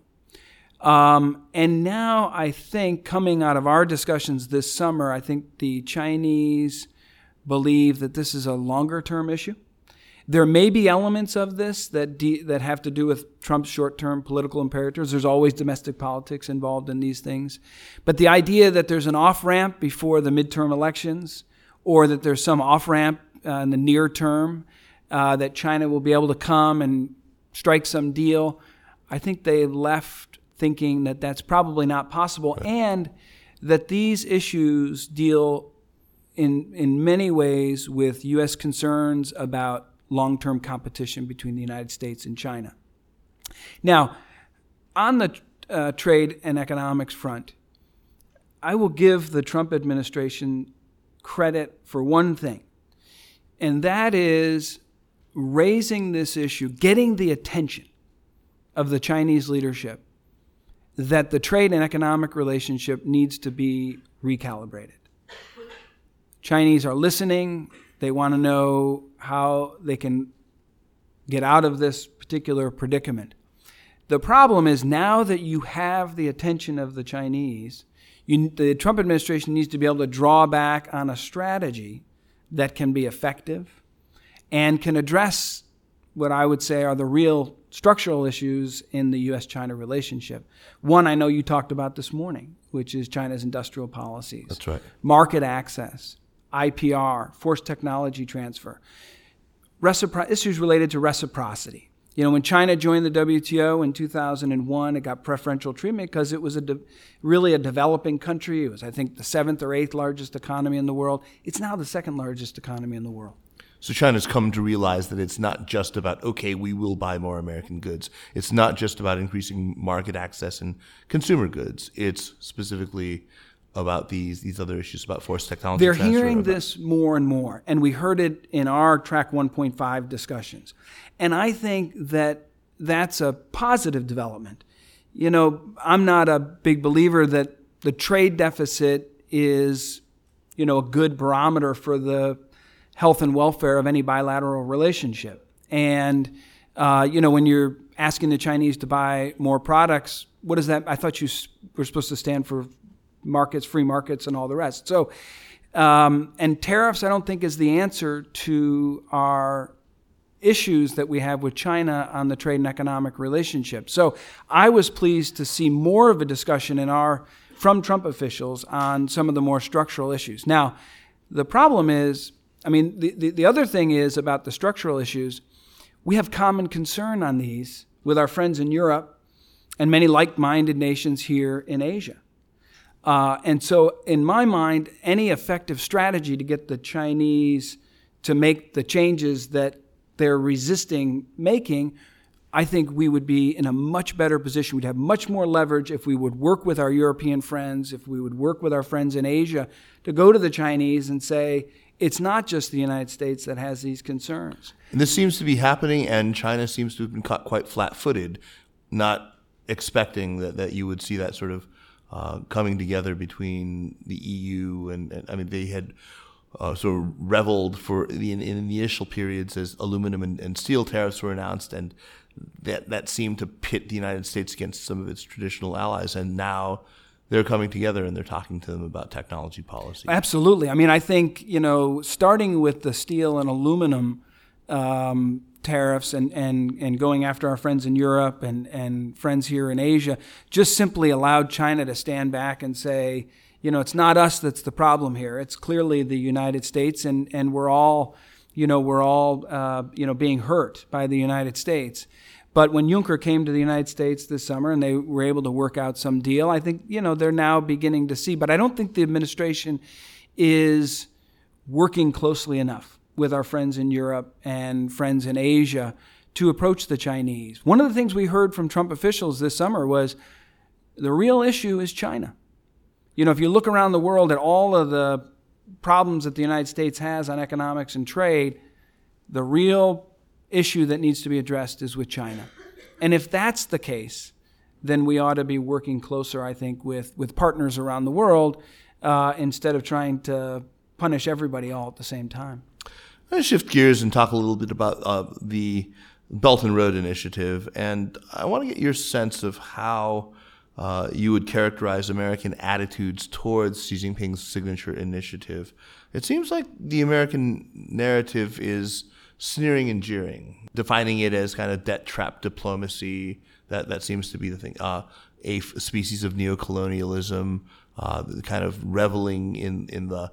And now I think coming out of our discussions this summer, I think the Chinese believe that this is a longer term issue. There may be elements of this that have to do with Trump's short-term political imperatives. There's always domestic politics involved in these things. But the idea that there's an off-ramp before the midterm elections, or that there's some off-ramp in the near term, that China will be able to come and strike some deal, I think they left thinking that that's probably not possible, and that these issues deal in many ways with U.S. concerns about long-term competition between the United States and China. Now, on the trade and economics front, I will give the Trump administration credit for one thing, and that is raising this issue, getting the attention of the Chinese leadership that the trade and economic relationship needs to be recalibrated. Chinese are listening. They want to know how they can get out of this particular predicament. The problem is, now that you have the attention of the Chinese, the Trump administration needs to be able to draw back on a strategy that can be effective and can address what I would say are the real structural issues in the U.S.-China relationship. One I know you talked about this morning, which is China's industrial policies. That's right. Market access, IPR, forced technology transfer, issues related to reciprocity. When China joined the WTO in 2001, it got preferential treatment because it was really a developing country. It was, I think, the 7th or 8th largest economy in the world. It's now the 2nd largest economy in the world. So China's come to realize that it's not just about, okay, we will buy more American goods. It's not just about increasing market access in consumer goods. It's specifically about these other issues about forced technology They're transfer. hearing this more and more, and we heard it in our Track 1.5 discussions. And I think that that's a positive development. You know, I'm not a big believer that the trade deficit is, you know, a good barometer for the health and welfare of any bilateral relationship. And, you know, when you're asking the Chinese to buy more products, what is that? I thought you were supposed to stand for markets, free markets, and all the rest. So, and tariffs, I don't think, is the answer to our issues that we have with China on the trade and economic relationship. So I was pleased to see more of a discussion from Trump officials on some of the more structural issues. Now, the problem is, I mean, the other thing is about the structural issues, we have common concern on these with our friends in Europe and many like-minded nations here in Asia. And so in my mind, any effective strategy to get the Chinese to make the changes that they're resisting making, I think we would be in a much better position. We'd have much more leverage if we would work with our European friends, if we would work with our friends in Asia to go to the Chinese and say, it's not just the United States that has these concerns. And this seems to be happening, and China seems to have been caught quite flat-footed, not expecting that you would see that sort of coming together between the EU and I mean, they had sort of reveled in the initial periods as aluminum and steel tariffs were announced, and that seemed to pit the United States against some of its traditional allies, and now they're coming together and they're talking to them about technology policy. Absolutely. I mean, I think, you know, starting with the steel and aluminum tariffs and going after our friends in Europe and friends here in Asia just simply allowed China to stand back and say, you know, it's not us that's the problem here. It's clearly the United States, and we're all being hurt by the United States. But when Juncker came to the United States this summer and they were able to work out some deal, I think, you know, they're now beginning to see. But I don't think the administration is working closely enough with our friends in Europe and friends in Asia to approach the Chinese. One of the things we heard from Trump officials this summer was the real issue is China. You know, if you look around the world at all of the problems that the United States has on economics and trade, the real issue that needs to be addressed is with China. And if that's the case, then we ought to be working closer, I think, with partners around the world instead of trying to punish everybody all at the same time. I'm going to shift gears and talk a little bit about the Belt and Road Initiative, and I want to get your sense of how you would characterize American attitudes towards Xi Jinping's signature initiative. It seems like the American narrative is sneering and jeering, defining it as kind of debt trap diplomacy. That seems to be the thing. A species of neocolonialism, kind of reveling in the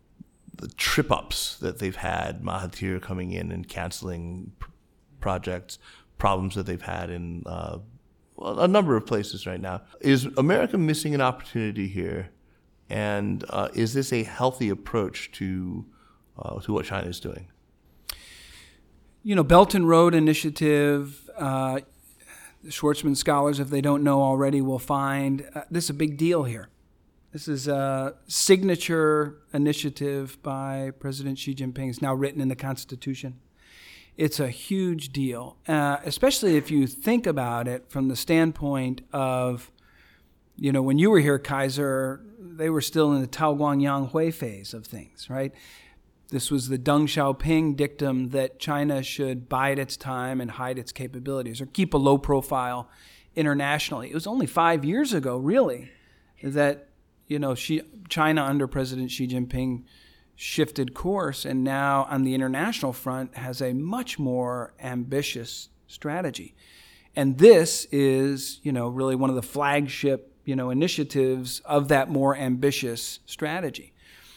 trip-ups that they've had, Mahathir coming in and canceling projects, problems that they've had in a number of places right now. Is America missing an opportunity here? And is this a healthy approach to what China is doing? You know, Belt and Road Initiative, the Schwarzman scholars, if they don't know already, will find this is a big deal here. This is a signature initiative by President Xi Jinping. It's now written in the Constitution. It's a huge deal, especially if you think about it from the standpoint of, you know, when you were here, Kaiser, they were still in the Tao Guangyang Hui phase of things, right? This was the Deng Xiaoping dictum that China should bide its time and hide its capabilities or keep a low profile internationally. It was only 5 years ago, really, that, you know, China under President Xi Jinping shifted course, and now on the international front has a much more ambitious strategy. And this is, you know, really one of the flagship, you know, initiatives of that more ambitious strategy.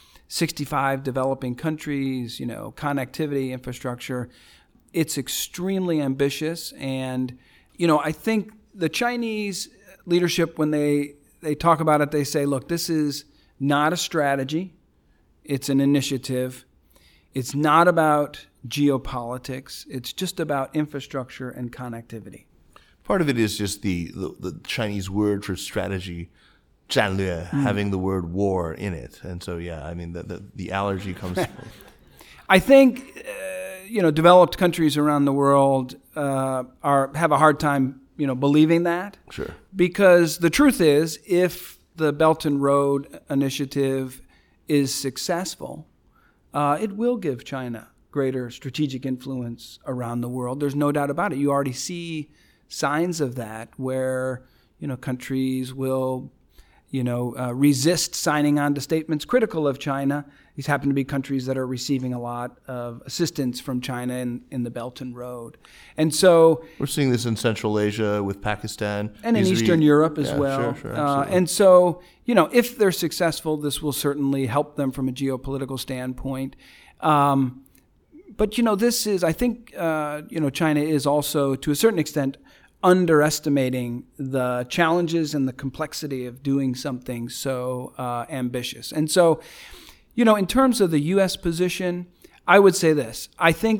65 developing countries, you know, connectivity, infrastructure. It's extremely ambitious. And, you know, I think the Chinese leadership, when they talk about it, they say, look, this is not a strategy. It's an initiative. It's not about geopolitics. It's just about infrastructure and connectivity. Part of it is just the Chinese word for strategy, 战略, having the word war in it. And so, yeah, I mean, the allergy comes... I think, developed countries around the world have a hard time, believing that. Sure. Because the truth is, if the Belt and Road Initiative is successful, it will give China greater strategic influence around the world. There's no doubt about it. You already see signs of that where, countries will, resist signing on to statements critical of China. These happen to be countries that are receiving a lot of assistance from China in the Belt and Road. And so... We're seeing this in Central Asia with Pakistan. And in Eastern Europe as well. Sure, and so, if they're successful, this will certainly help them from a geopolitical standpoint. But, this is, I think, China is also, to a certain extent, underestimating the challenges and the complexity of doing something so ambitious. And so, in terms of the U.S. position, I would say this. I think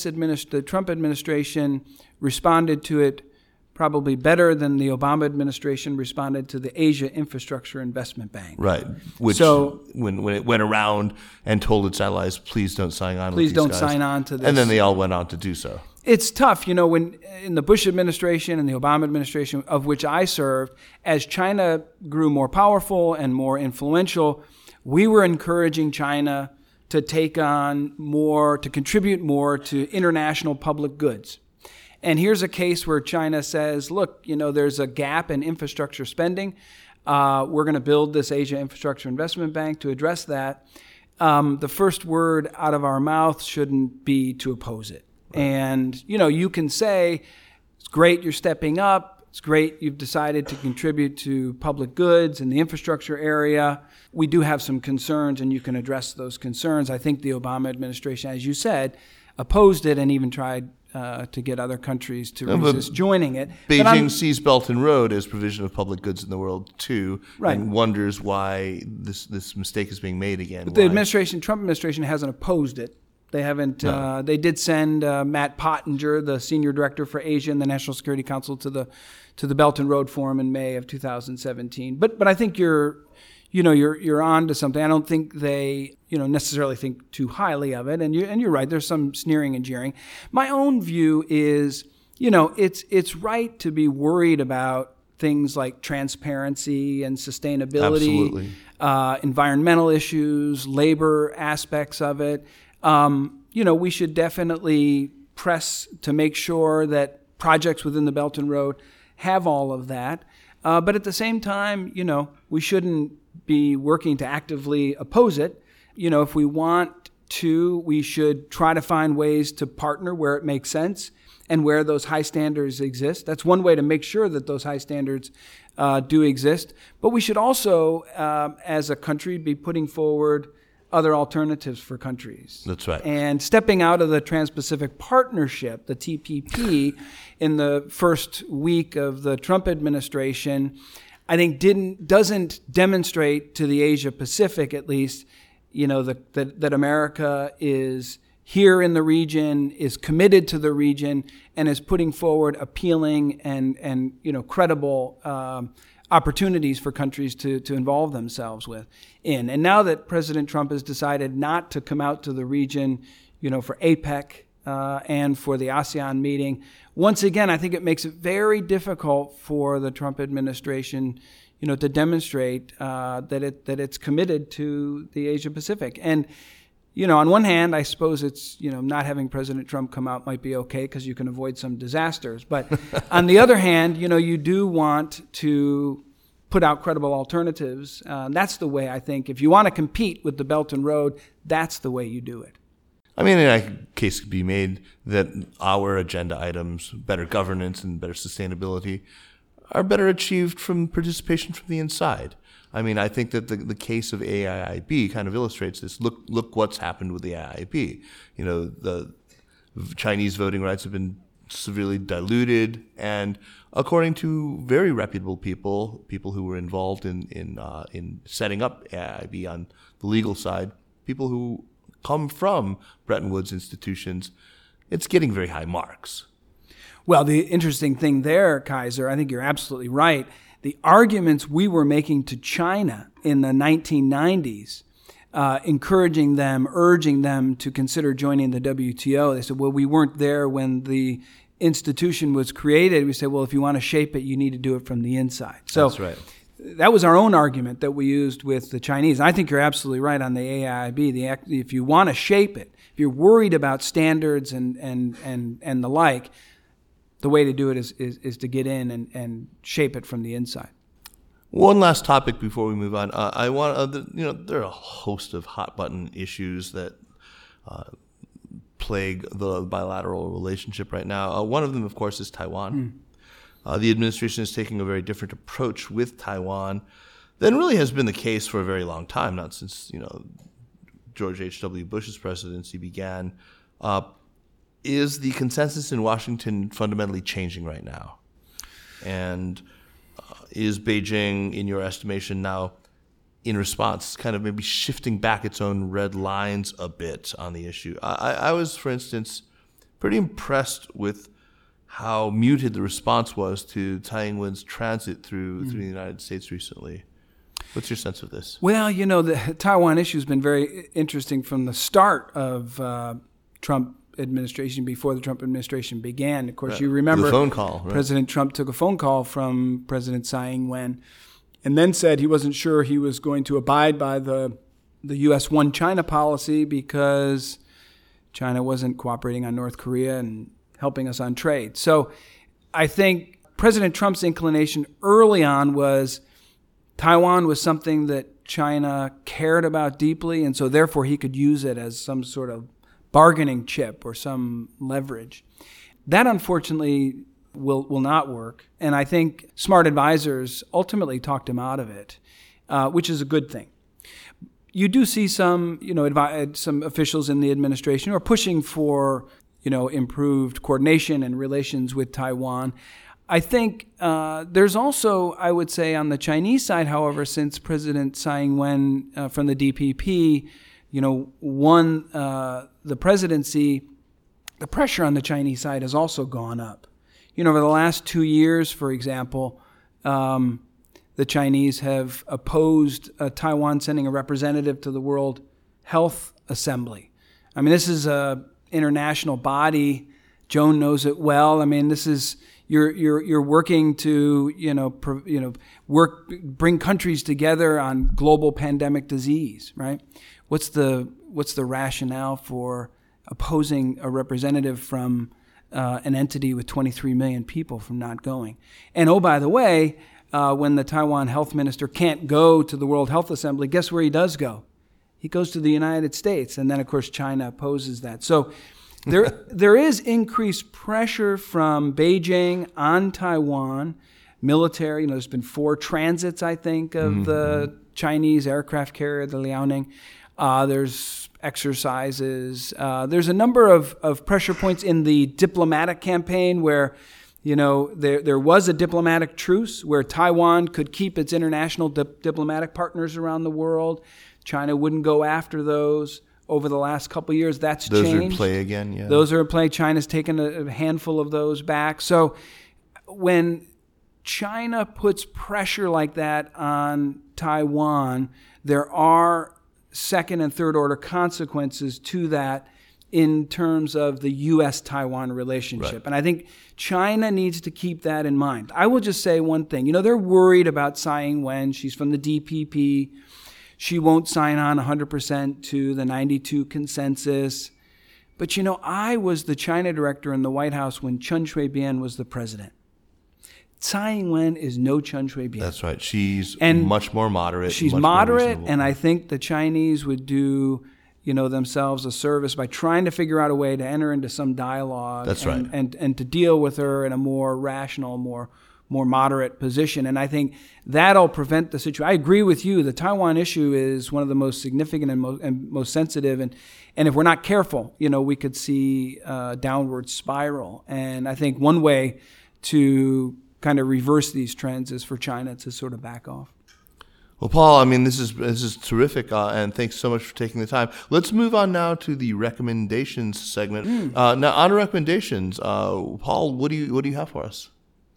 the Trump administration responded to it probably better than the Obama administration responded to the Asia Infrastructure Investment Bank. Right. Which, when it went around and told its allies, please don't sign on with these guys. Please don't sign on to this. And then they all went on to do so. It's tough, when in the Bush administration and the Obama administration, of which I served, as China grew more powerful and more influential, we were encouraging China to take on more, to contribute more to international public goods. And here's a case where China says, look, there's a gap in infrastructure spending. We're going to build this Asia Infrastructure Investment Bank to address that. The first word out of our mouth shouldn't be to oppose it. Right. And, you can say, it's great you're stepping up. It's great you've decided to contribute to public goods in the infrastructure area. We do have some concerns, and you can address those concerns. I think the Obama administration, as you said, opposed it and even tried to get other countries to resist joining it. Beijing sees Belt and Road as provision of public goods in the world too, right, and wonders why this mistake is being made again. But the Trump administration hasn't opposed it. They haven't. No. They did send Matt Pottinger, the senior director for Asia in the National Security Council, to the Belt and Road Forum in May of 2017. But I think you're on to something. I don't think they necessarily think too highly of it. And you're right. There's some sneering and jeering. My own view is it's right to be worried about things like transparency and sustainability, environmental issues, labor aspects of it. We should definitely press to make sure that projects within the Belt and Road have all of that. But at the same time, we shouldn't be working to actively oppose it. If we want to, we should try to find ways to partner where it makes sense and where those high standards exist. That's one way to make sure that those high standards do exist. But we should also, as a country, be putting forward other alternatives for countries. That's right. And stepping out of the Trans-Pacific Partnership, the TPP, in the first week of the Trump administration, I think doesn't demonstrate to the Asia Pacific, at least, that America is here in the region, is committed to the region, and is putting forward appealing and credible opportunities for countries to involve themselves in. And now that President Trump has decided not to come out to the region, for APEC and for the ASEAN meeting, once again, I think it makes it very difficult for the Trump administration, to demonstrate that it's committed to the Asia Pacific. And on one hand, I suppose it's, not having President Trump come out might be okay because you can avoid some disasters. But on the other hand, you do want to put out credible alternatives. That's the way, I think, if you want to compete with the Belt and Road, that's the way you do it. I mean, a case could be made that our agenda items, better governance and better sustainability, are better achieved from participation from the inside. I mean, I think that the case of AIIB kind of illustrates this. Look what's happened with the AIIB. The Chinese voting rights have been severely diluted, and according to very reputable people who were involved in setting up AIIB on the legal side, people who come from Bretton Woods institutions, it's getting very high marks. Well, the interesting thing there, Kaiser, I think you're absolutely right. The arguments we were making to China in the 1990s, encouraging them, urging them to consider joining the WTO, they said, well, we weren't there when the institution was created. We said, well, if you want to shape it, you need to do it from the inside. So that's right. That was our own argument that we used with the Chinese. I think you're absolutely right on the AIIB. If you want to shape it, if you're worried about standards and the like, the way to do it is to get in and shape it from the inside. One last topic before we move on. I want there are a host of hot button issues that plague the bilateral relationship right now. One of them, of course, is Taiwan. The administration is taking a very different approach with Taiwan than really has been the case for a very long time, not since George H.W. Bush's presidency began. Is the consensus in Washington fundamentally changing right now? And is Beijing, in your estimation now, in response, kind of maybe shifting back its own red lines a bit on the issue? I was, for instance, pretty impressed with how muted the response was to Tsai Ing-wen's transit through the United States recently. What's your sense of this? Well, the Taiwan issue has been very interesting from the start of Trump administration, before the Trump administration began. Of course, right. You remember the phone call. Right? President Trump took a phone call from President Tsai Ing-wen and then said he wasn't sure he was going to abide by the U.S. One China policy because China wasn't cooperating on North Korea and helping us on trade. So I think President Trump's inclination early on was Taiwan was something that China cared about deeply, and so therefore he could use it as some sort of bargaining chip or some leverage. That, unfortunately, will not work. And I think smart advisors ultimately talked him out of it, which is a good thing. You do see some, some officials in the administration who are pushing for, improved coordination and relations with Taiwan. I think there's also, I would say, on the Chinese side, however, since President Tsai Ing-wen from the DPP, won the presidency, the pressure on the Chinese side has also gone up. Over the last 2 years, for example, the Chinese have opposed Taiwan sending a representative to the World Health Assembly. I mean, this is a international body. Joan knows it well. I mean, this is you're working to bring countries together on global pandemic disease, right? What's the rationale for opposing a representative from an entity with 23 million people from not going? And oh, by the way, when the Taiwan health minister can't go to the World Health Assembly, guess where he does go? He goes to the United States, and then of course China opposes that. So there is increased pressure from Beijing on Taiwan, military. There's been 4 transits, I think, of the Chinese aircraft carrier, the Liaoning. There's exercises. There's a number of pressure points in the diplomatic campaign where, there was a diplomatic truce where Taiwan could keep its international diplomatic partners around the world. China wouldn't go after those. Over the last couple of years, that's changed. Those are in play again, yeah. Those are in play. China's taken a handful of those back. So when China puts pressure like that on Taiwan, there are second and third order consequences to that in terms of the U.S.-Taiwan relationship. Right. And I think China needs to keep that in mind. I will just say one thing. They're worried about Tsai Ing-wen. She's from the DPP. She won't sign on 100% to the 92 consensus. But, I was the China director in the White House when Chen Shui-bian was the president. Tsai Ing-wen is no Chen Shui-bian. That's right. She's much more moderate. She's moderate, and I think the Chinese would do, themselves a service by trying to figure out a way to enter into some dialogue. That's right. And to deal with her in a more rational, more moderate position. And I think that'll prevent the situation. I agree with you. The Taiwan issue is one of the most significant and most sensitive. And if we're not careful, we could see a downward spiral. And I think one way to kind of reverse these trends is for China to sort of back off. Well, Paul, I mean, this is terrific, and thanks so much for taking the time. Let's move on now to the recommendations segment. Now, on recommendations, Paul, what do you have for us?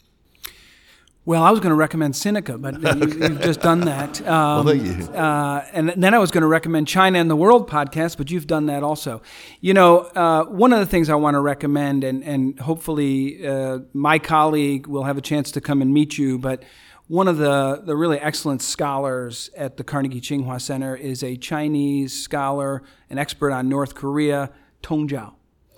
Well, I was going to recommend Sinica, but you've just done that. Well, thank you. And then I was going to recommend China and the World podcast, but you've done that also. You know, one of the things I want to recommend, and hopefully my colleague will have a chance to come and meet you, but one of the really excellent scholars at the Carnegie Tsinghua Center is a Chinese scholar, an expert on North Korea, Tong Zhao.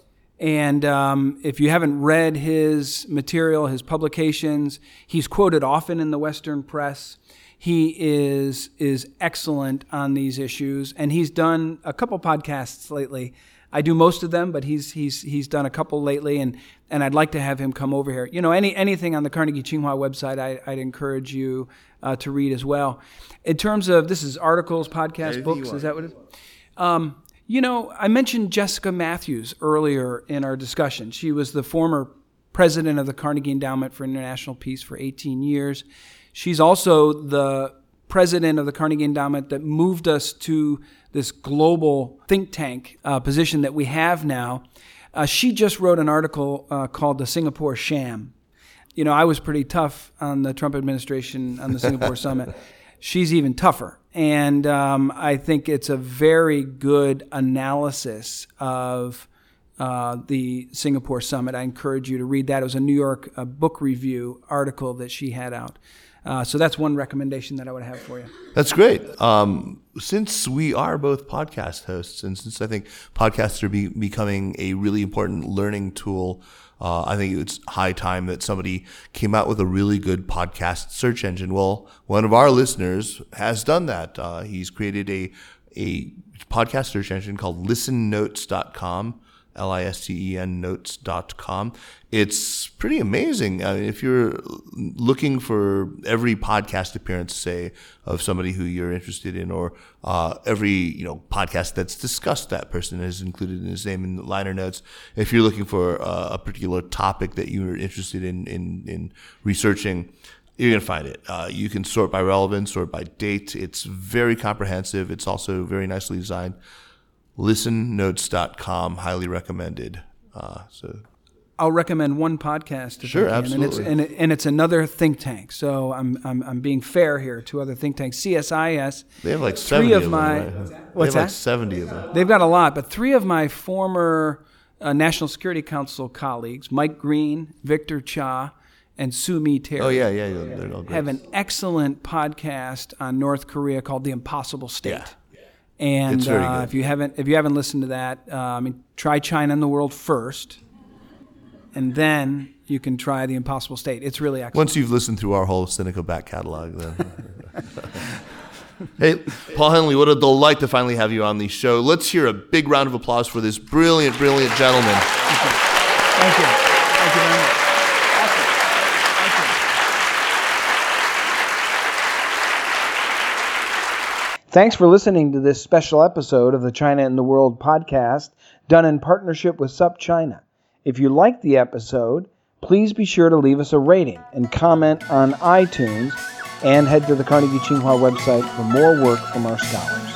And if you haven't read his material, his publications, he's quoted often in the Western press. He is excellent on these issues, and he's done a couple podcasts lately. I do most of them, but he's done a couple lately, and I'd like to have him come over here. You know, anything on the Carnegie Tsinghua website, I'd encourage you to read as well. In terms of, this is articles, podcasts, books, is that what it is? You know, I mentioned Jessica Matthews earlier in our discussion. She was the former president of the Carnegie Endowment for International Peace for 18 years. She's also the president of the Carnegie Endowment that moved us to this global think tank position that we have now. She just wrote an article called The Singapore Sham. You know, I was pretty tough on the Trump administration on the Singapore summit. She's even tougher. And I think it's a very good analysis of the Singapore summit. I encourage you to read that. It was a New York book review article that she had out. So that's one recommendation that I would have for you. That's great. Since we are both podcast hosts, and since I think podcasts are becoming a really important learning tool, I think it's high time that somebody came out with a really good podcast search engine. Well, one of our listeners has done that. He's created a podcast search engine called listennotes.com. LISTEN notes.com. It's pretty amazing. If you're looking for every podcast appearance, say, of somebody who you're interested in, or every podcast that's discussed that person is included in his name in the liner notes. If you're looking for a particular topic that you're interested in researching, you're going to find it. You can sort by relevance, sort by date. It's very comprehensive. It's also very nicely designed. Listennotes.com, highly recommended. So I'll recommend one podcast. Sure, absolutely. And it's another think tank. So I'm being fair here to other think tanks. CSIS. They have like 70 of them. Right? What's they that? have like 70 of them. They've got a lot, but three of my former National Security Council colleagues, Mike Green, Victor Cha, and Sue Mi Terry. Oh yeah, they're all great. Have an excellent podcast on North Korea called The Impossible State. Yeah. And it's very good. if you haven't listened to that, try China and the World first, and then you can try The Impossible State. It's really excellent. Once you've listened through our whole Sinica back catalog, then. Hey, Paul Henley, what a delight to finally have you on the show. Let's hear a big round of applause for this brilliant, brilliant gentleman. Thank you. Thank you very much. Thanks for listening to this special episode of the China and the World podcast done in partnership with SupChina. If you liked the episode, please be sure to leave us a rating and comment on iTunes, and head to the Carnegie Tsinghua website for more work from our scholars.